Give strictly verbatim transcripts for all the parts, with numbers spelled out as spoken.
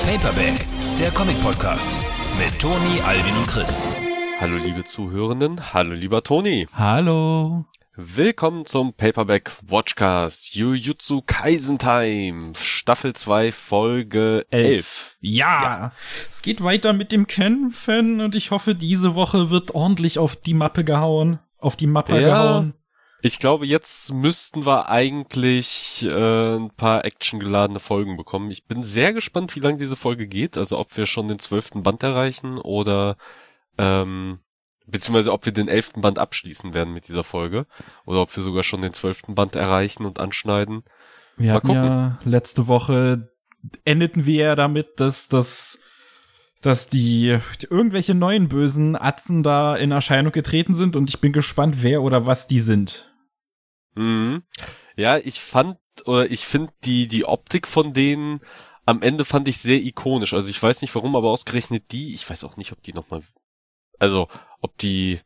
Paperback, der Comic-Podcast mit Toni, Alvin und Chris. Hallo liebe Zuhörenden, hallo lieber Toni. Hallo. Willkommen zum Paperback Watchcast Jujutsu Kaisen Time, Staffel zwei, Folge elf. Ja. ja, es geht weiter mit dem Kämpfen und ich hoffe, diese Woche wird ordentlich auf die Mappe gehauen. Auf die Mappe ja, gehauen. Ich glaube, jetzt müssten wir eigentlich äh, ein paar actiongeladene Folgen bekommen. Ich bin sehr gespannt, wie lange diese Folge geht, also ob wir schon den zwölften Band erreichen oder ähm, beziehungsweise ob wir den elften Band abschließen werden mit dieser Folge oder ob wir sogar schon den zwölften Band erreichen und anschneiden. Wir Mal hatten gucken. ja letzte Woche endeten wir ja damit, dass das dass die irgendwelche neuen bösen Atzen da in Erscheinung getreten sind und ich bin gespannt, wer oder was die sind. Mhm. Ja, ich fand oder ich finde die die Optik von denen am Ende fand ich sehr ikonisch. Also ich weiß nicht warum, aber ausgerechnet die, ich weiß auch nicht, ob die nochmal, also ob die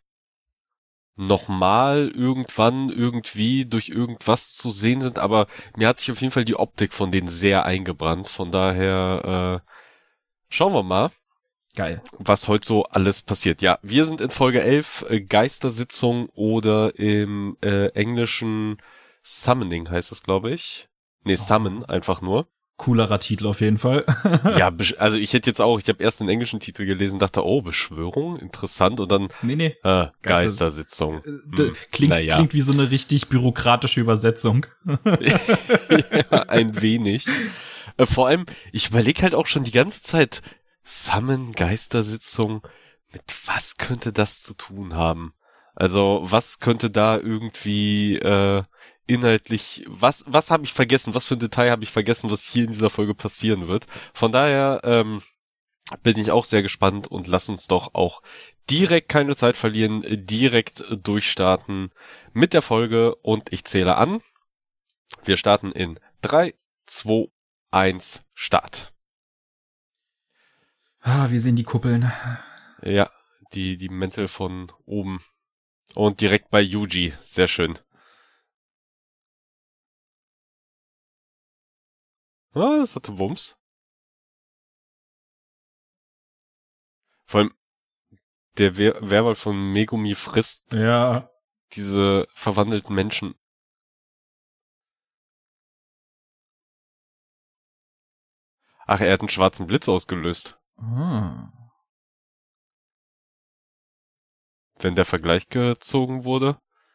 nochmal irgendwann irgendwie durch irgendwas zu sehen sind, aber mir hat sich auf jeden Fall die Optik von denen sehr eingebrannt. Von daher äh, schauen wir mal. Geil. Was heute so alles passiert. Ja, wir sind in Folge elf, äh, Geistersitzung oder im äh, englischen Summoning heißt das, glaube ich. Nee, Summon, einfach nur. Coolerer Titel auf jeden Fall. Ja, besch- also ich hätte jetzt auch, ich habe erst den englischen Titel gelesen, dachte, oh, Beschwörung, interessant und dann nee, nee. äh, Geistersitzung. Äh, d- Hm, klingt, naja. klingt wie so eine richtig bürokratische Übersetzung. Ja, ein wenig. Äh, vor allem, ich überlege halt auch schon die ganze Zeit, Summon, Geistersitzung, mit was könnte das zu tun haben? Also, was könnte da irgendwie äh, inhaltlich, was was habe ich vergessen, was für ein Detail habe ich vergessen, was hier in dieser Folge passieren wird? Von daher ähm, bin ich auch sehr gespannt und lass uns doch auch direkt keine Zeit verlieren, direkt durchstarten mit der Folge und ich zähle an. Wir starten in drei, zwei, eins, Start. Ah, wir sehen die Kuppeln. Ja, die, die Mäntel von oben. Und direkt bei Yuji. Sehr schön. Ah, das hatte Wumms. Vor allem, der Wer- Werwolf von Megumi frisst Ja. diese verwandelten Menschen. Ach, er hat einen schwarzen Blitz ausgelöst. Ah. Wenn der Vergleich gezogen wurde.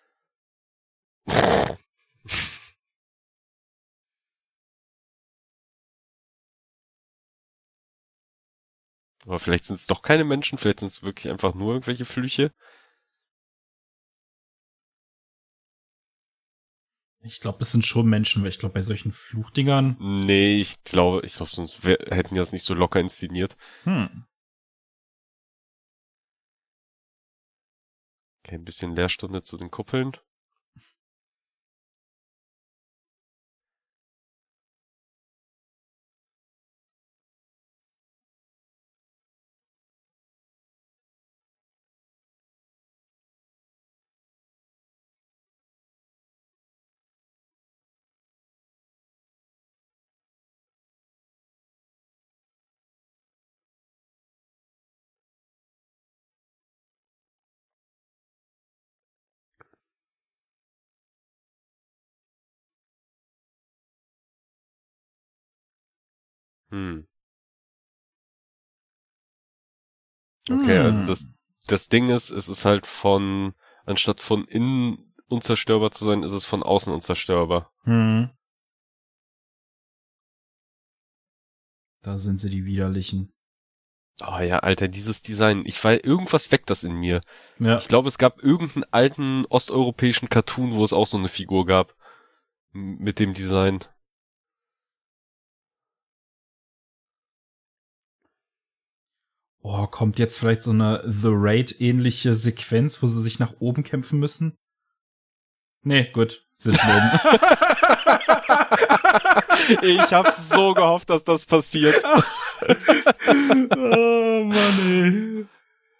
Aber vielleicht sind es doch keine Menschen, vielleicht sind es wirklich einfach nur irgendwelche Flüche. Ich glaube, es sind schon Menschen, weil ich glaube, bei solchen Fluchdingern. Nee, ich glaube, ich glaube, sonst wär, hätten die das nicht so locker inszeniert. Hm. Okay, ein bisschen Lehrstunde zu den Kuppeln. Hm. Okay, Hm. also das, das Ding ist, es ist halt von, anstatt von innen unzerstörbar zu sein, ist es von außen unzerstörbar. Hm. Da sind sie, die Widerlichen. Oh ja, Alter, dieses Design. Ich weiß, irgendwas weckt das in mir. Ja. Ich glaube, es gab irgendeinen alten osteuropäischen Cartoon, wo es auch so eine Figur gab. M- Mit dem Design. Oh, kommt jetzt vielleicht so eine The Raid-ähnliche Sequenz, wo sie sich nach oben kämpfen müssen? Nee, gut. Sind oben. Ich hab so gehofft, dass das passiert. Oh, Mann, ey.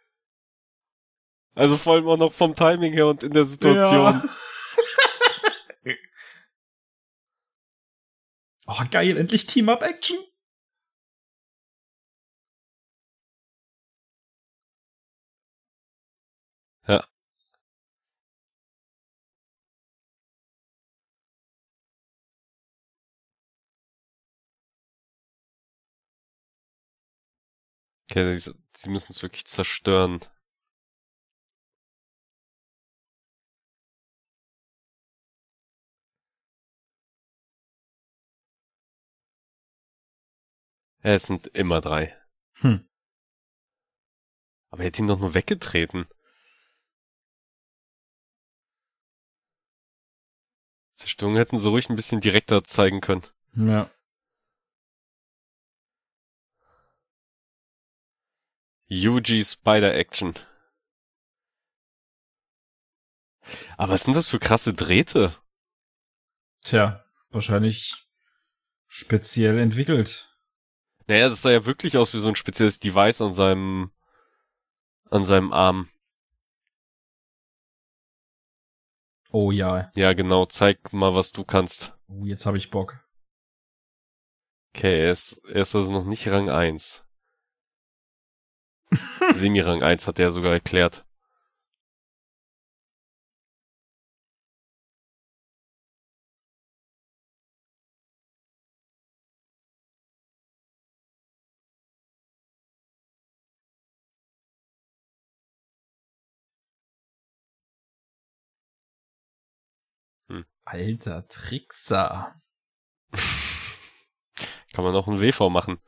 Also vor allem auch noch vom Timing her und in der Situation. Ja. Oh, geil. Endlich Team-Up-Action. Okay, sie, sie müssen es wirklich zerstören. Ja, es sind immer drei. Hm. Aber er hätte ihn doch nur weggetreten. Zerstörung hätten sie ruhig ein bisschen direkter zeigen können. Ja. Yuji Spider Action. Aber was sind das für krasse Drähte? Tja, wahrscheinlich speziell entwickelt. Naja, das sah ja wirklich aus wie so ein spezielles Device an seinem, an seinem Arm. Oh ja. Ja, genau, zeig mal, was du kannst. Oh, jetzt habe ich Bock. Okay, er ist, er ist also noch nicht Rang eins. Semi-Rang eins hat er sogar erklärt. Hm. Alter Trickser. Kann man auch einen W V machen.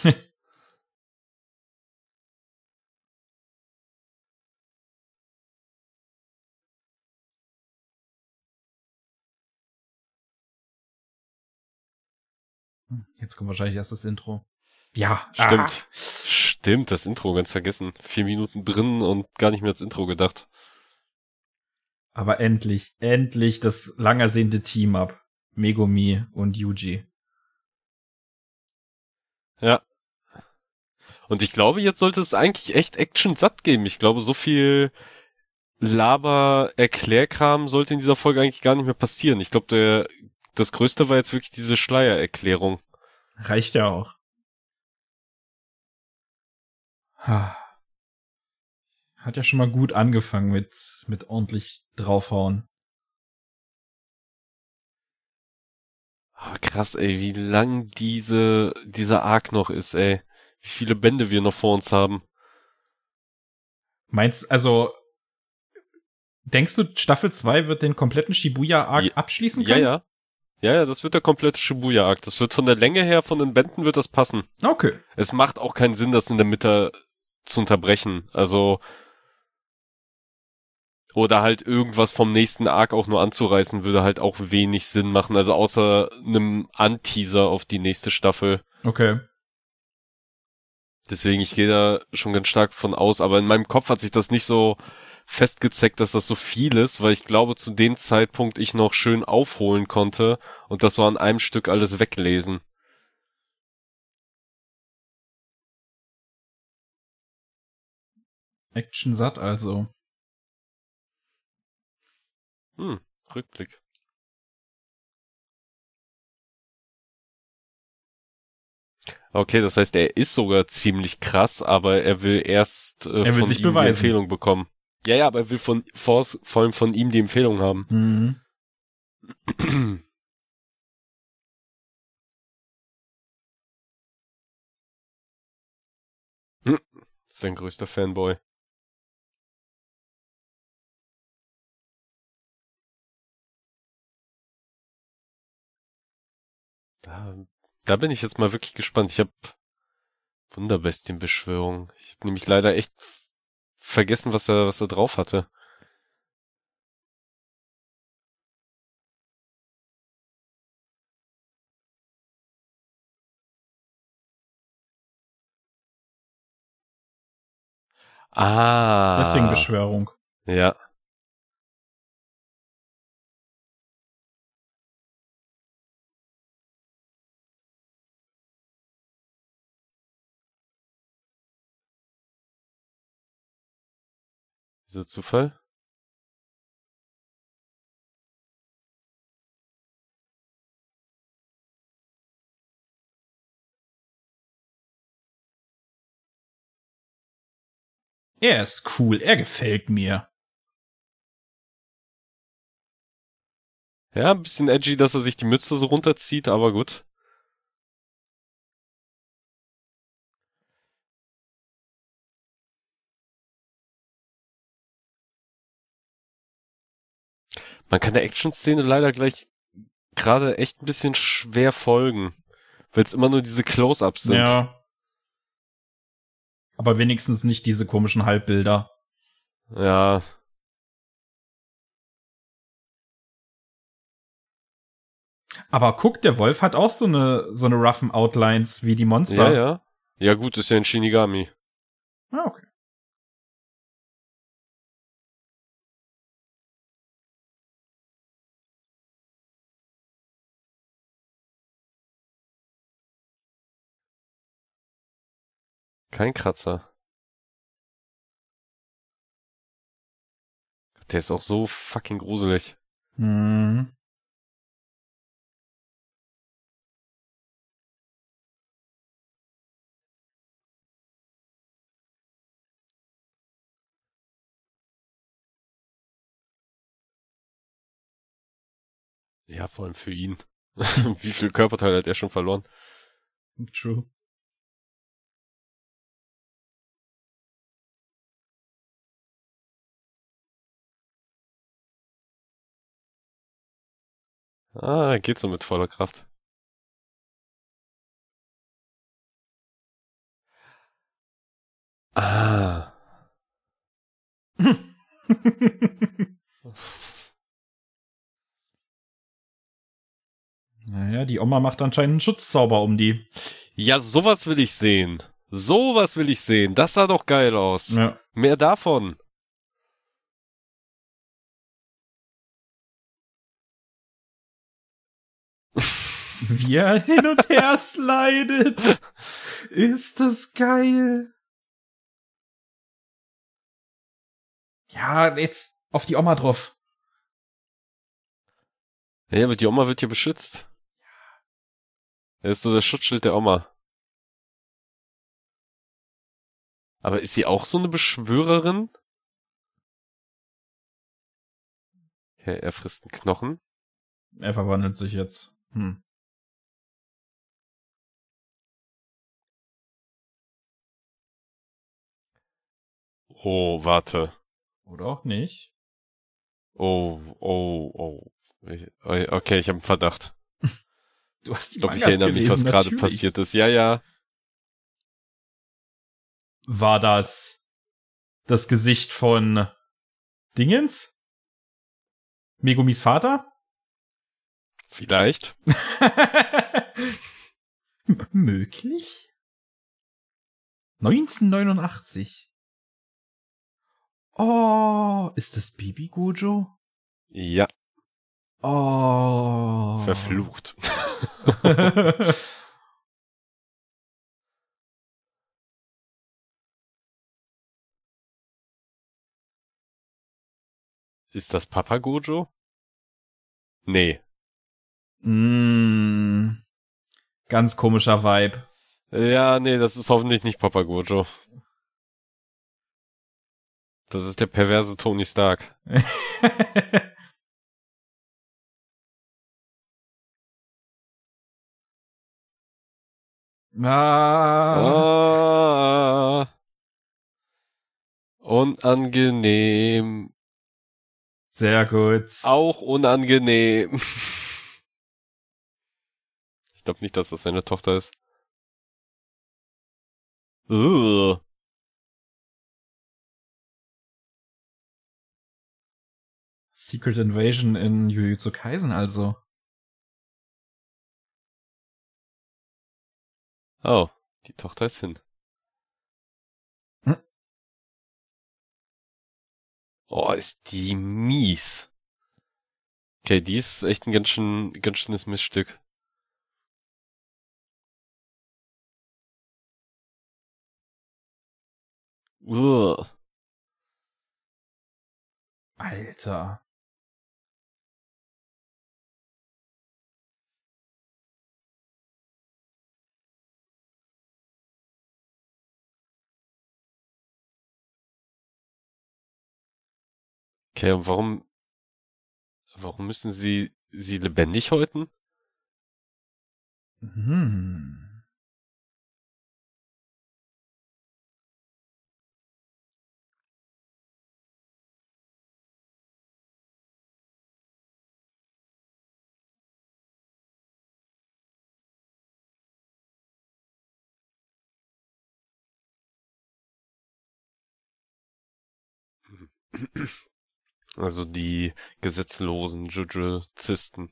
Jetzt kommt wahrscheinlich erst das Intro. Ja, Stimmt. Ah. Stimmt, das Intro ganz vergessen. Vier Minuten drin und gar nicht mehr ans Intro gedacht. Aber endlich, endlich das lang ersehnte Team-Up. Megumi und Yuji. Ja. Und ich glaube, jetzt sollte es eigentlich echt Action satt geben. Ich glaube, so viel Laber-Erklärkram sollte in dieser Folge eigentlich gar nicht mehr passieren. Ich glaube, der das Größte war jetzt wirklich diese Schleiererklärung. Reicht ja auch. Hat ja schon mal gut angefangen mit, mit ordentlich draufhauen. Ah, krass, ey, wie lang diese, dieser Arc noch ist, ey. Wie viele Bände wir noch vor uns haben. Meinst, also, denkst du, Staffel zwei wird den kompletten Shibuya-Arc Ja, abschließen Ja, können? ja. Ja, ja, das wird der komplette Shibuya-Arc. Das wird von der Länge her, von den Bänden wird das passen. Okay. Es macht auch keinen Sinn, das in der Mitte zu unterbrechen. Also, oder halt irgendwas vom nächsten Arc auch nur anzureißen, würde halt auch wenig Sinn machen. Also außer einem Anteaser auf die nächste Staffel. Okay. Deswegen, ich gehe da schon ganz stark von aus. Aber in meinem Kopf hat sich das nicht so festgezeckt, dass das so viel ist, weil ich glaube, zu dem Zeitpunkt ich noch schön aufholen konnte und das so an einem Stück alles weglesen. Action satt also. Hm, Rückblick. Okay, das heißt, er ist sogar ziemlich krass, aber er will erst äh, Er will von sich ihm beweisen. die Empfehlung bekommen. Ja, ja, aber er will von vor, vor allem von ihm die Empfehlung haben. Mhm. Sein größter Fanboy. Da, da bin ich jetzt mal wirklich gespannt. Ich habe Wunderbestienbeschwörung. Ich habe nämlich leider echt vergessen, was er, was er drauf hatte. Ah. Deswegen Beschwörung. Ja. Dieser Zufall? Er ist cool, er gefällt mir. Ja, ein bisschen edgy, dass er sich die Mütze so runterzieht, aber gut. Man kann der Action-Szene leider gleich gerade echt ein bisschen schwer folgen, weil es immer nur diese Close-Ups sind. Ja. Aber wenigstens nicht diese komischen Halbbilder. Ja. Aber guck, der Wolf hat auch so eine so eine roughen Outlines wie die Monster. Ja, ja. Ja gut, ist ja ein Shinigami. Ah, okay. Kein Kratzer. Der ist auch so fucking gruselig. Hm. Ja, vor allem für ihn. Wie viel Körperteile hat er schon verloren? True. Ah, geht so mit voller Kraft. Ah. Naja, die Oma macht anscheinend einen Schutzzauber um die. Ja, sowas will ich sehen. Sowas will ich sehen. Das sah doch geil aus. Ja. Mehr davon. Wie er hin und her slidet. Ist das geil. Ja, jetzt auf die Oma drauf. Ja, aber die Oma wird hier beschützt. Er ist so das Schutzschild der Oma. Aber ist sie auch so eine Beschwörerin? Okay, er frisst einen Knochen. Er verwandelt sich jetzt. Hm. Oh, warte. Oder auch nicht. Oh, oh, oh. Ich, okay, ich habe einen Verdacht. Du hast die Ich glaube, ich Mangas erinnere mich, was gelesen, gerade natürlich. passiert ist. Ja, ja. War das das Gesicht von Dingens? Megumis Vater? Vielleicht. M- möglich? neunzehnhundertneunundachtzig. Oh, ist das Baby Gojo? Ja, Oh. verflucht. Ist das Papa Gojo? Nee. mm, ganz komischer Vibe. Ja, nee, das ist hoffentlich nicht Papa Gojo. Das ist der perverse Tony Stark. ah. Ah, unangenehm. Sehr gut. Auch unangenehm. Ich glaube nicht, dass das seine Tochter ist. Ugh. Secret Invasion in Jujutsu Kaisen also. Oh, die Tochter ist hin. Hm? Oh, ist die mies. Okay, die ist echt ein ganz schön, ganz schönes Missstück. Ugh. Alter. Okay, und warum, warum müssen sie sie lebendig häuten? Hm. Also die gesetzlosen Jujuzisten.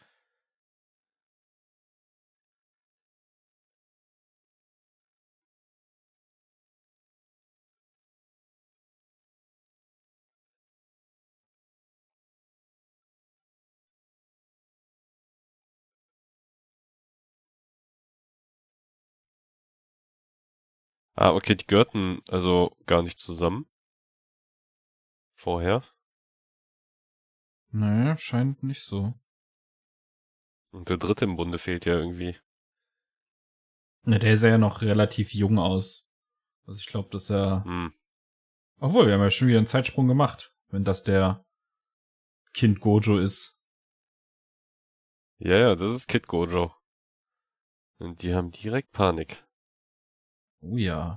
Ah, okay, die gehörten also gar nicht zusammen. Vorher. Nee, scheint nicht so. Und der dritte im Bunde fehlt ja irgendwie. Ne, der sah ja noch relativ jung aus. Also ich glaube, dass er... Hm. Obwohl, wir haben ja schon wieder einen Zeitsprung gemacht, wenn das der Kind Gojo ist. Ja, ja, das ist Kid Gojo. Und die haben direkt Panik. Oh ja.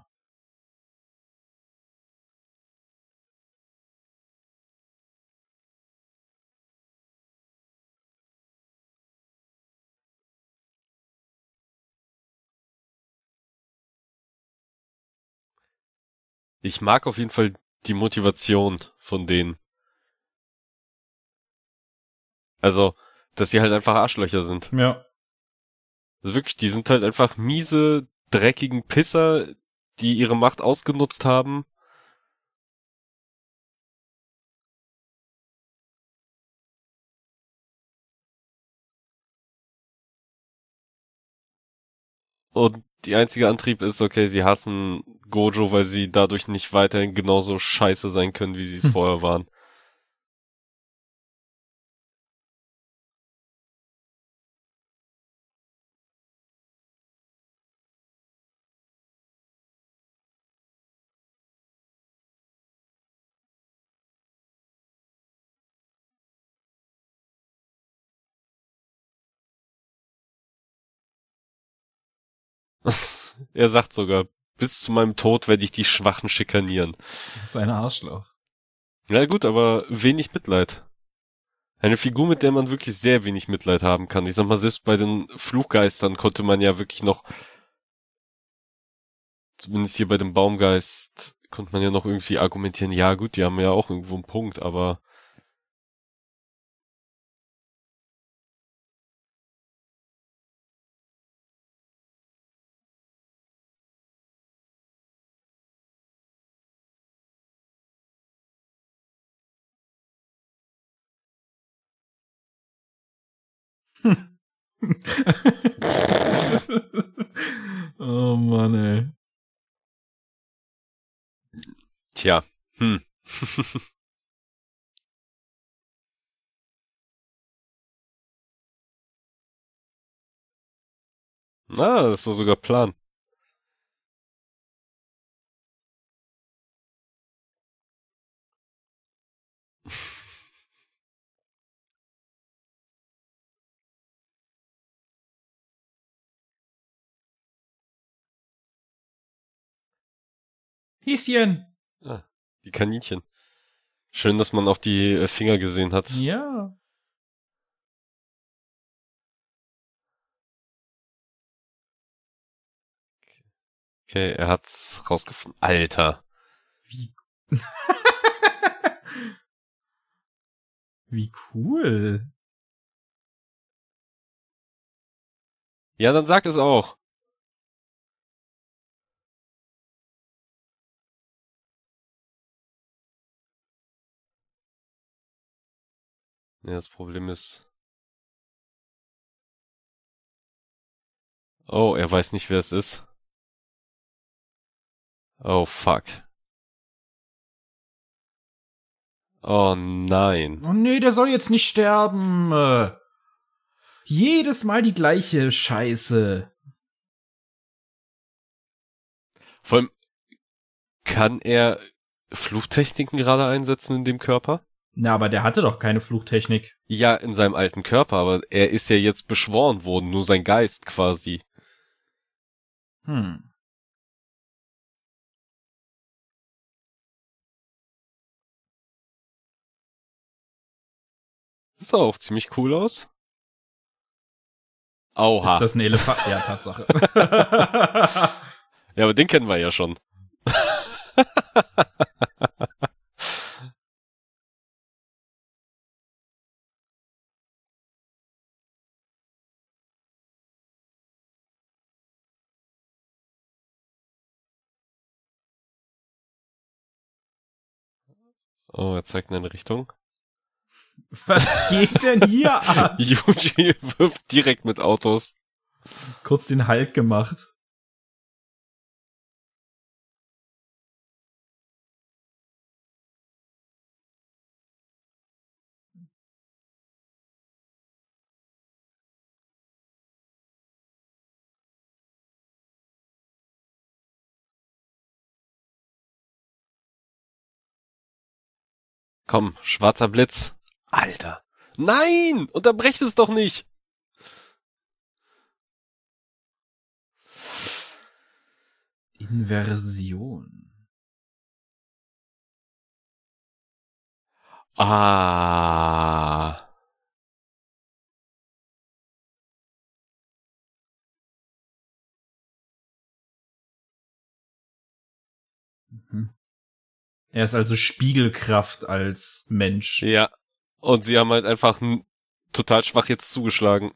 Ich mag auf jeden Fall die Motivation von denen. Also, dass sie halt einfach Arschlöcher sind. Ja. Also wirklich, die sind halt einfach miese, dreckigen Pisser, die ihre Macht ausgenutzt haben. Und die einzige Antrieb ist, okay, sie hassen Gojo, weil sie dadurch nicht weiterhin genauso scheiße sein können, wie sie es Hm. vorher waren. Er sagt sogar, bis zu meinem Tod werde ich die Schwachen schikanieren. Das ist ein Arschloch. Na gut, aber wenig Mitleid. Eine Figur, mit der man wirklich sehr wenig Mitleid haben kann. Ich sag mal, selbst bei den Fluchgeistern konnte man ja wirklich noch, zumindest hier bei dem Baumgeist, konnte man ja noch irgendwie argumentieren, ja gut, die haben ja auch irgendwo einen Punkt, aber Oh Mann, ey. tja, hm. Ah, das war sogar Plan. Häschen. Ah, die Kaninchen. Schön, dass man auch die äh, Finger gesehen hat. Ja. Okay, er hat's rausgefunden. Alter. Wie... Wie cool. Ja, dann sag es auch. Ja, das Problem ist... Oh, er weiß nicht, wer es ist. Oh, fuck. Oh, nein. Oh nee, der soll jetzt nicht sterben. Äh, Jedes Mal die gleiche Scheiße. Vor allem, kann er Fluchtechniken gerade einsetzen in dem Körper? Na, aber der hatte doch keine Fluchtechnik. Ja, in seinem alten Körper, aber er ist ja jetzt beschworen worden, nur sein Geist quasi. Hm. Das sah auch ziemlich cool aus. Oha. Ist das ein Elefant? Ja, Tatsache. Ja, aber den kennen wir ja schon. Oh, er zeigt in eine Richtung. Was geht denn hier ab? Yuji wirft direkt mit Autos. Kurz den Halt gemacht. Komm, schwarzer Blitz. Alter. Nein! Unterbrecht es doch nicht! Inversion. Ah. Mhm. Er ist also Spiegelkraft als Mensch. Ja. Und sie haben halt einfach n- total schwach jetzt zugeschlagen.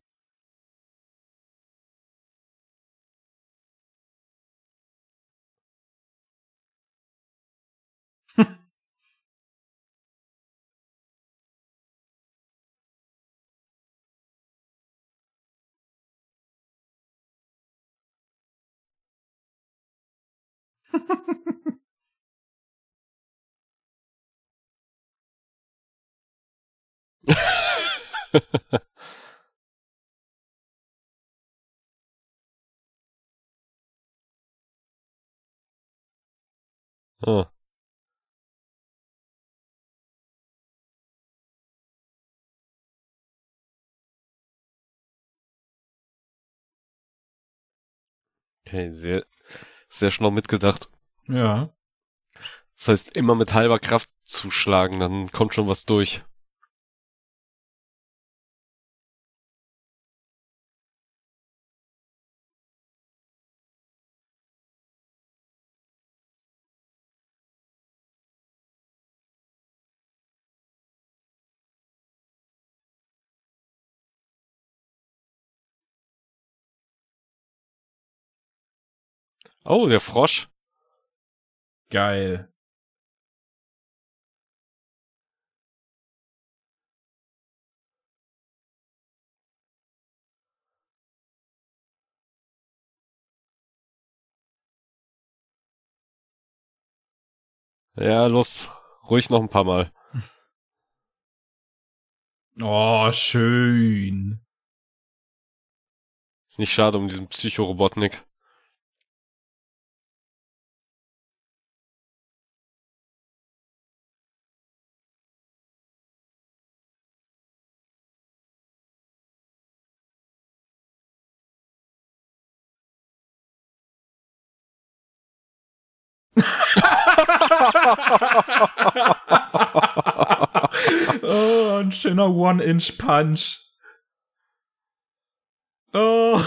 Oh. Okay, sehr, sehr schlau mitgedacht. Ja. Das heißt, immer mit halber Kraft zuschlagen, dann kommt schon was durch. Oh, der Frosch. Geil. Ja, los. Ruhig noch ein paar Mal. Oh, schön. Ist nicht schade um diesen Psychorobotnik. Oh, ein schöner One-Inch-Punch. Oh.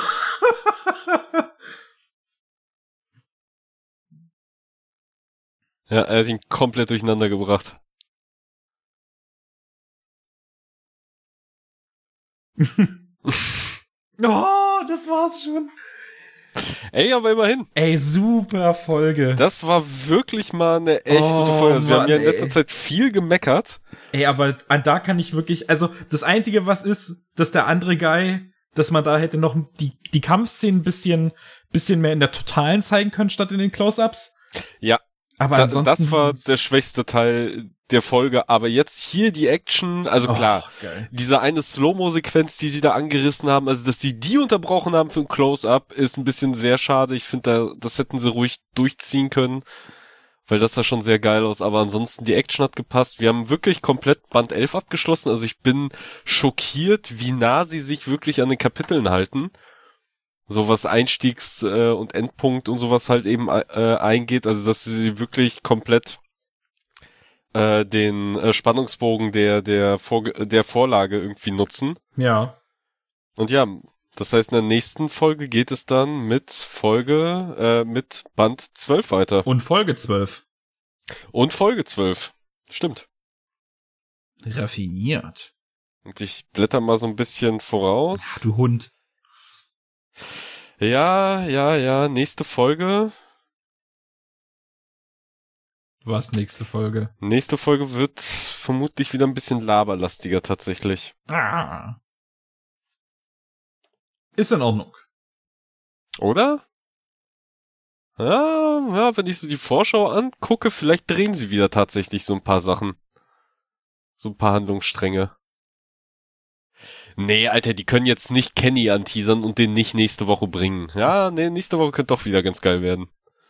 Ja, er hat ihn komplett durcheinander gebracht. Oh, das war's schon. Ey, aber immerhin. Ey, super Folge. Das war wirklich mal eine echt Oh, gute Folge. Also wir Mann, haben ja in letzter ey. Zeit viel gemeckert. Ey, aber an da kann ich wirklich, also das Einzige, was ist, dass der andere Guy, dass man da hätte noch die, die Kampfszenen ein bisschen, bisschen mehr in der Totalen zeigen können, statt in den Close-Ups. Ja. Aber Da, ansonsten. das war der schwächste Teil der Folge. Aber jetzt hier die Action, also Oh, klar, geil. diese eine Slow-Mo-Sequenz, die sie da angerissen haben, also dass sie die unterbrochen haben für ein Close-Up, ist ein bisschen sehr schade. Ich finde, da, das hätten sie ruhig durchziehen können, weil das sah schon sehr geil aus. Aber ansonsten, die Action hat gepasst. Wir haben wirklich komplett Band elf abgeschlossen. Also ich bin schockiert, wie nah sie sich wirklich an den Kapiteln halten. So was Einstiegs- äh, und Endpunkt und sowas halt eben äh, eingeht. Also dass sie wirklich komplett äh, den äh, Spannungsbogen der der Vor der Vorlage irgendwie nutzen. Ja. Und ja, das heißt, in der nächsten Folge geht es dann mit Folge, äh, mit Band zwölf weiter. Und Folge zwölf. Und Folge zwölf. Stimmt. Raffiniert. Und ich blätter mal so ein bisschen Ach, voraus. du Hund. Ja, ja, ja, nächste Folge. Was nächste Folge? Nächste Folge wird vermutlich wieder ein bisschen laberlastiger tatsächlich. Ah. Ist in Ordnung. Oder? Ja, ja, wenn ich so die Vorschau angucke, vielleicht drehen sie wieder tatsächlich so ein paar Sachen. So ein paar Handlungsstränge. Nee, Alter, die können jetzt nicht Kenny anteasern und den nicht nächste Woche bringen. Ja, nee, nächste Woche könnte doch wieder ganz geil werden.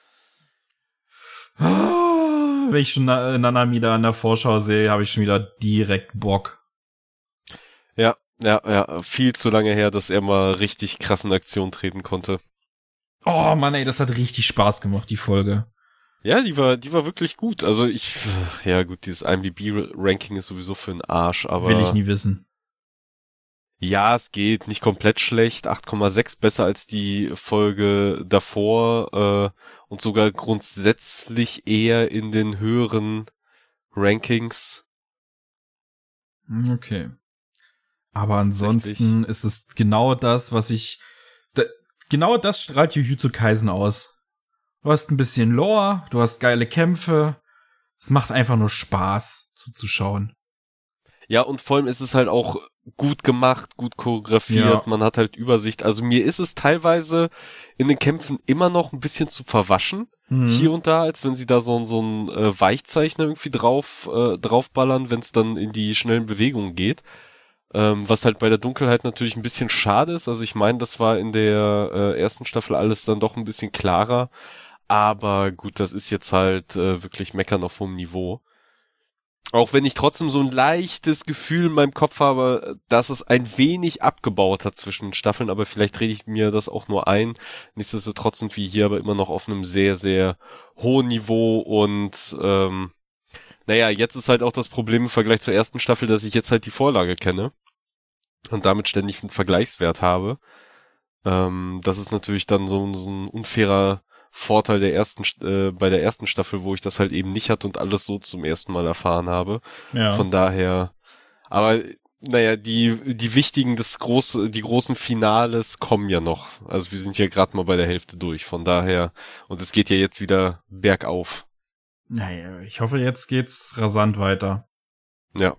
Wenn ich schon Na- Nanami da an der Vorschau sehe, habe ich schon wieder direkt Bock. Ja, ja, ja, viel zu lange her, dass er mal richtig krass in Aktion treten konnte. Oh Mann, ey, das hat richtig Spaß gemacht, die Folge. Ja, die war, die war wirklich gut. Also ich, ja gut, dieses I M D B-Ranking ist sowieso für den Arsch, aber... Will ich nie wissen. Ja, es geht, nicht komplett schlecht, acht Komma sechs besser als die Folge davor äh, und sogar grundsätzlich eher in den höheren Rankings. Okay. Aber ansonsten ist es genau das, was ich... Da, genau das strahlt Jujutsu Kaisen aus. Du hast ein bisschen Lore, du hast geile Kämpfe. Es macht einfach nur Spaß zuzuschauen. Ja, und vor allem ist es halt auch gut gemacht, gut choreografiert, Ja. Man hat halt Übersicht. Also mir ist es teilweise in den Kämpfen immer noch ein bisschen zu verwaschen, Mhm. hier und da, als wenn sie da so, so ein äh, Weichzeichner irgendwie drauf äh, draufballern, wenn es dann in die schnellen Bewegungen geht. Ähm, was halt bei der Dunkelheit natürlich ein bisschen schade ist. Also ich meine, das war in der äh, ersten Staffel alles dann doch ein bisschen klarer. Aber gut, das ist jetzt halt äh, wirklich Meckern auf hohem Niveau. Auch wenn ich trotzdem so ein leichtes Gefühl in meinem Kopf habe, dass es ein wenig abgebaut hat zwischen den Staffeln, aber vielleicht rede ich mir das auch nur ein. Nichtsdestotrotz sind wir hier aber immer noch auf einem sehr, sehr hohen Niveau und ähm, naja, jetzt ist halt auch das Problem im Vergleich zur ersten Staffel, dass ich jetzt halt die Vorlage kenne und damit ständig einen Vergleichswert habe. Ähm, das ist natürlich dann so, so ein unfairer Vorteil der ersten äh, bei der ersten Staffel, wo ich das halt eben nicht hatte und alles so zum ersten Mal erfahren habe. Ja. Von daher, aber naja, die die wichtigen, das große, die großen Finales kommen ja noch. Also wir sind ja gerade mal bei der Hälfte durch. Von daher, und es geht ja jetzt wieder bergauf. Naja, ich hoffe, jetzt geht's rasant weiter. Ja.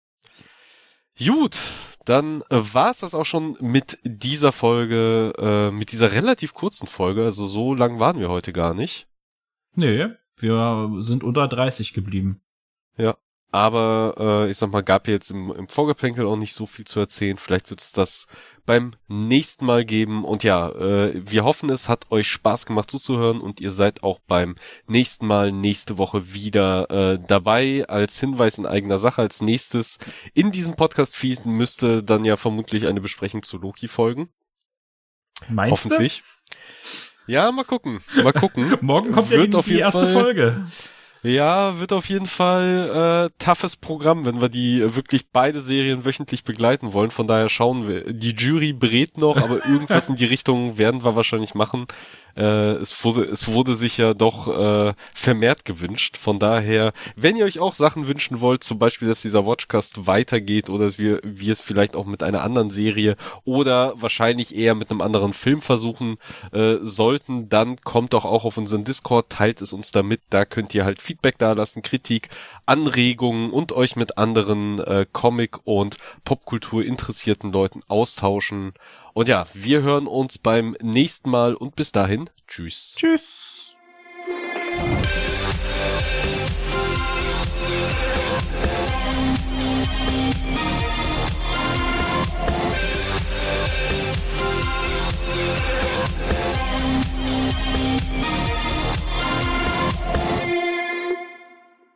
Gut, dann äh, war es das auch schon mit dieser Folge, äh, mit dieser relativ kurzen Folge. Also so lang waren wir heute gar nicht. Nee, wir sind unter dreißig geblieben. Ja, aber äh, ich sag mal, gab ja jetzt im, im Vorgeplänkel auch nicht so viel zu erzählen. Vielleicht wird es das beim nächsten Mal geben. Und ja, äh, wir hoffen, es hat euch Spaß gemacht zuzuhören und ihr seid auch beim nächsten Mal nächste Woche wieder äh, dabei. Als Hinweis in eigener Sache, als nächstes in diesem Podcast-Feed müsste dann ja vermutlich eine Besprechung zu Loki folgen. Meinst Hoffentlich. Ja, mal gucken. Mal gucken. du? Morgen kommt ja Wird die, auf die jeden erste Fall- Folge. Ja, wird auf jeden Fall äh, toughes Programm, wenn wir die äh, wirklich beide Serien wöchentlich begleiten wollen. Von daher schauen wir. Die Jury berät noch, aber irgendwas in die Richtung werden wir wahrscheinlich machen. Äh, es wurde, es wurde sich ja doch äh, vermehrt gewünscht. Von daher, wenn ihr euch auch Sachen wünschen wollt, zum Beispiel, dass dieser Watchcast weitergeht oder dass wir, wir es vielleicht auch mit einer anderen Serie oder wahrscheinlich eher mit einem anderen Film versuchen äh, sollten, dann kommt doch auch auf unseren Discord, teilt es uns damit. Da könnt ihr halt Feedback dalassen, Kritik, Anregungen und euch mit anderen äh, Comic- und Popkultur interessierten Leuten austauschen. Und ja, wir hören uns beim nächsten Mal und bis dahin, tschüss. Tschüss.